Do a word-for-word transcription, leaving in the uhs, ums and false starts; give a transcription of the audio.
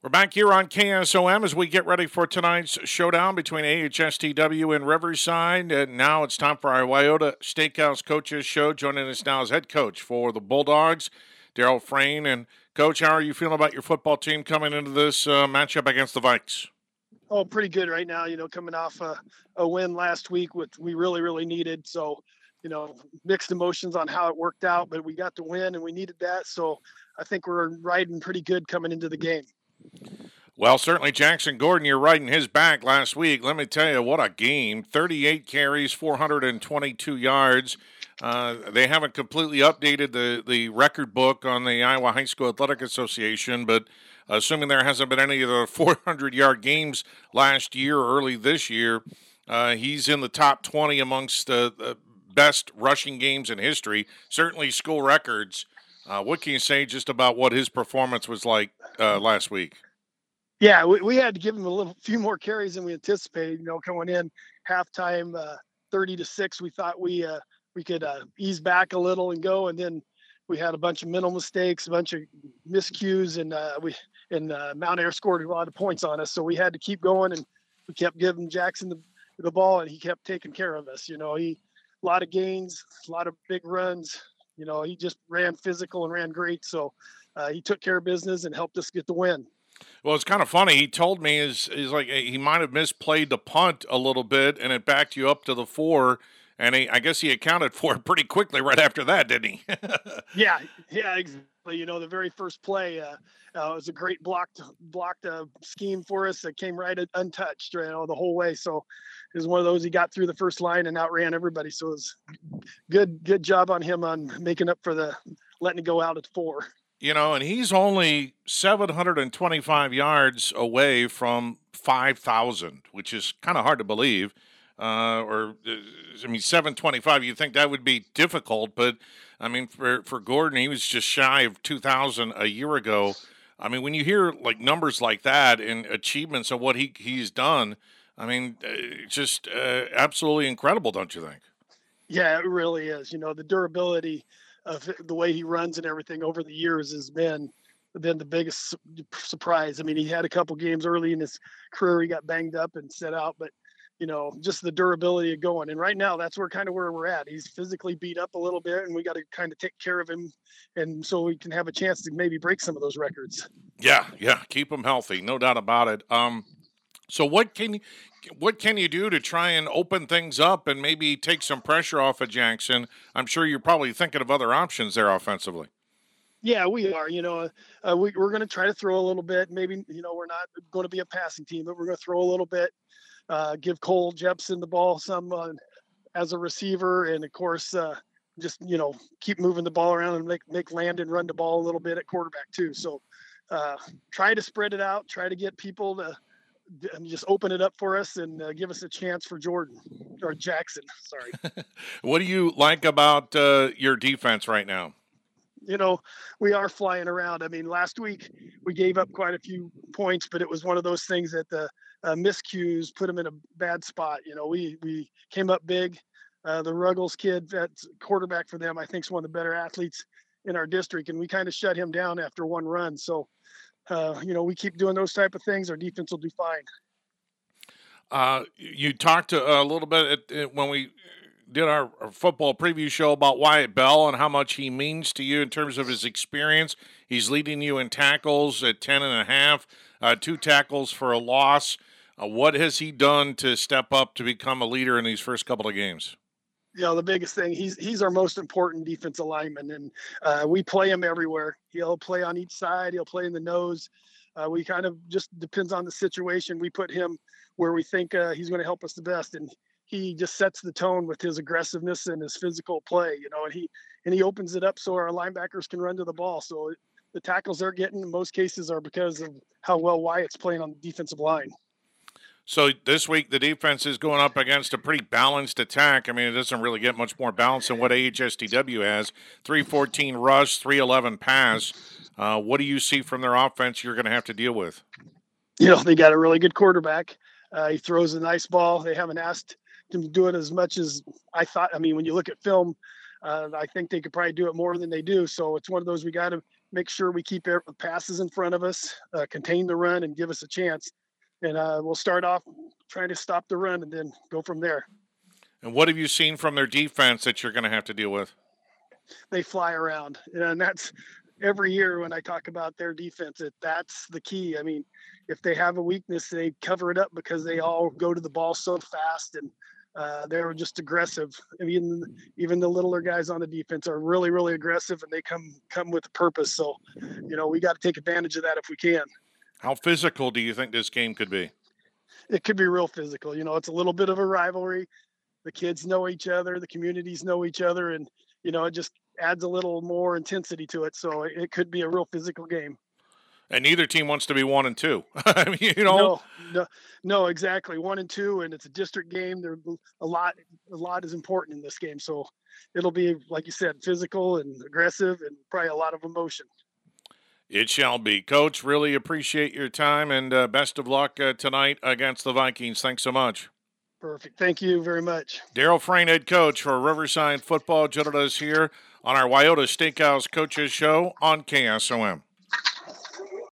We're back here on K S O M as we get ready for tonight's showdown between A H S T W and Riverside. And now it's time for our Wyoda Steakhouse Coaches Show. Joining us now is head coach for the Bulldogs, Daryl Frayne. And, Coach, how are you feeling about your football team coming into this uh, matchup against the Vikes? Oh, pretty good right now, you know, coming off a, a win last week, which we really, really needed. So, you know, mixed emotions on how it worked out, but we got the win and we needed that. So I think we're riding pretty good coming into the game. Well, certainly Jackson Gordon, you're riding his back last week. Let me tell you, what a game. thirty-eight carries, four hundred twenty-two yards. Uh, they haven't completely updated the, the record book on the Iowa High School Athletic Association, but assuming there hasn't been any of the four hundred-yard games last year or early this year, uh, he's in the top twenty amongst the, the best rushing games in history, certainly school records. Uh, what can you say just about what his performance was like uh, last week? Yeah, we, we had to give him a little few more carries than we anticipated. You know, coming in halftime, uh, thirty to six, we thought we uh, we could uh, ease back a little and go, and then we had a bunch of mental mistakes, a bunch of miscues, and uh, we and uh, Mount Air scored a lot of points on us. So we had to keep going, and we kept giving Jackson the, the ball, and he kept taking care of us. You know, he a lot of gains, a lot of big runs. You know, he just ran physical and ran great. So uh, he took care of business and helped us get the win. Well, it's kind of funny. He told me is is like he might have misplayed the punt a little bit, and it backed you up to the four. And he, I guess he accounted for it pretty quickly right after that, didn't he? yeah, yeah, exactly. You know, the very first play uh, uh, was a great blocked blocked uh, scheme for us that came right untouched, you know, the whole way. So it was one of those he got through the first line and outran everybody. So it was good, good job on him on making up for the letting it go out at four. You know, and he's only seven hundred twenty-five yards away from five thousand, which is kind of hard to believe. Uh, or, uh, I mean, seven twenty-five, you'd think that would be difficult, but, I mean, for, for Gordon, he was just shy of two thousand a year ago. I mean, when you hear, like, numbers like that and achievements of what he he's done, I mean, uh, just uh, absolutely incredible, don't you think? Yeah, it really is. You know, the durability of the way he runs and everything over the years has been been the biggest su- surprise. I mean, he had a couple games early in his career he got banged up and set out, but you know, just the durability of going. And right now, that's where kind of where we're at. He's physically beat up a little bit, and we got to kind of take care of him, and so we can have a chance to maybe break some of those records. Yeah, yeah, keep him healthy, no doubt about it. Um, so what can you, what can you do to try and open things up and maybe take some pressure off of Jackson? I'm sure you're probably thinking of other options there offensively. Yeah, we are. You know, uh, we, we're going to try to throw a little bit. Maybe, you know, we're not going to be a passing team, but we're going to throw a little bit. Uh, give Cole Jepson the ball some uh, as a receiver, and of course, uh, just you know, keep moving the ball around and make make Landon run the ball a little bit at quarterback too. So, uh, try to spread it out. Try to get people to and just open it up for us and uh, give us a chance for Jordan or Jackson. Sorry. What do you like about uh, your defense right now? You know, we are flying around. I mean, last week we gave up quite a few points, but it was one of those things that the uh, miscues put them in a bad spot. You know, we we came up big. Uh, the Ruggles kid, that's quarterback for them, I think is one of the better athletes in our district, and we kind of shut him down after one run. So, uh, you know, we keep doing those type of things, our defense will do fine. Uh, you talked a, a little bit at, when we did our, our football preview show about Wyatt Bell and how much he means to you in terms of his experience. He's leading you in tackles at ten and a half, uh, two tackles for a loss. Uh, what has he done to step up to become a leader in these first couple of games? You know, the biggest thing, he's he's our most important defensive lineman, and uh, we play him everywhere. He'll play on each side. He'll play in the nose. Uh, we kind of just depends on the situation. We put him where we think uh, he's going to help us the best, and he just sets the tone with his aggressiveness and his physical play. You know, and he and he opens it up so our linebackers can run to the ball. So the tackles they're getting in most cases are because of how well Wyatt's playing on the defensive line. So this week the defense is going up against a pretty balanced attack. I mean, it doesn't really get much more balanced than what A H S T W has. three fourteen rush, three eleven pass. Uh, what do you see from their offense you're going to have to deal with? You know, they got a really good quarterback. Uh, he throws a nice ball. They haven't asked him to do it as much as I thought. I mean, when you look at film, uh, I think they could probably do it more than they do. So it's one of those we got to make sure we keep our passes in front of us, uh, contain the run, and give us a chance. And uh, we'll start off trying to stop the run and then go from there. And what have you seen from their defense that you're going to have to deal with? They fly around, and that's every year when I talk about their defense. It, that's the key. I mean, if they have a weakness, they cover it up because they all go to the ball so fast, and uh, they're just aggressive. I mean, even the littler guys on the defense are really, really aggressive, and they come come with a purpose. So, you know, we got to take advantage of that if we can. How physical do you think this game could be? It could be real physical. You know, it's a little bit of a rivalry. The kids know each other, the communities know each other, and you know, it just adds a little more intensity to it. So it could be a real physical game. And neither team wants to be one and two. I mean, you know, no, no, no, exactly. One and two, and it's a district game. There a lot, a lot is important in this game. So it'll be, like you said, physical and aggressive, and probably a lot of emotion. It shall be. Coach, really appreciate your time, and uh, best of luck uh, tonight against the Vikings. Thanks so much. Perfect. Thank you very much. Daryl Frayne, head coach for Riverside Football, joined us here on our Wyoda Steakhouse Coaches Show on K S O M.